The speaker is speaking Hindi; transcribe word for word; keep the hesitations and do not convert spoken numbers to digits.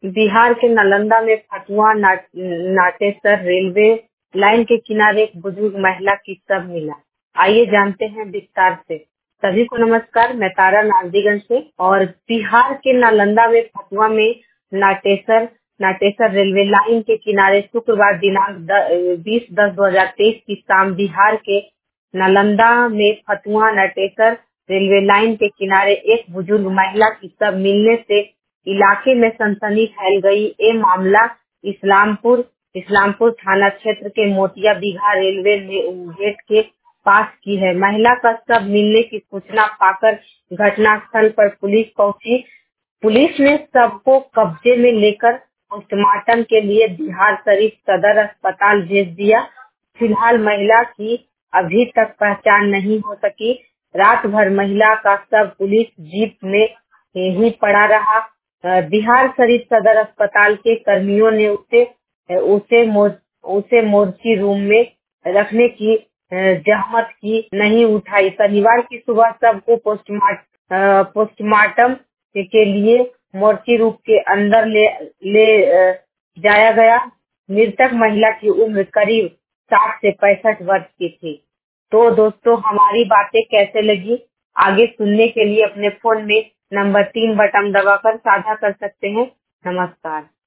बिहार के नालंदा में फतुआ नाट, नाटेसर रेलवे लाइन के किनारे एक बुजुर्ग महिला की शव मिला। आइए जानते हैं विस्तार से। सभी को नमस्कार, मैं तारा नारदीगंज से। और बिहार के नालंदा में फतुआ में नाटेसर नाटेसर रेलवे लाइन के किनारे शुक्रवार दिनांक बीस दस दो हजार तेईस की शाम बिहार के नालंदा में फतुआ नाटेसर रेलवे लाइन के किनारे एक बुजुर्ग महिला की शव मिलने से इलाके में सनसनी फैल गई। ये मामला इस्लामपुर इस्लामपुर थाना क्षेत्र के मोतिया बिघा रेलवे गेट के पास की है। महिला का शव मिलने की सूचना पाकर घटनास्थल पर पुलिस पहुंची। पुलिस ने शव को कब्जे में लेकर पोस्टमार्टम के लिए बिहार शरीफ सदर अस्पताल भेज दिया। फिलहाल महिला की अभी तक पहचान नहीं हो सकी। रात भर महिला का शव पुलिस जीप में ही पड़ा रहा। बिहार शरीफ सदर अस्पताल के कर्मियों ने उसे उसे मोर, उसे मोर्ची रूम में रखने की जहमत की नहीं उठाई। शनिवार की सुबह शव को पोस्टमार्टम पोस्टमार्टम के लिए मोर्ची रूम के अंदर ले ले जाया गया। मृतक महिला की उम्र करीब साठ से पैंसठ वर्ष की थी। तो दोस्तों, हमारी बातें कैसे लगी, आगे सुनने के लिए अपने फोन में नंबर तीन बटन दबाकर साझा कर सकते हैं। नमस्कार।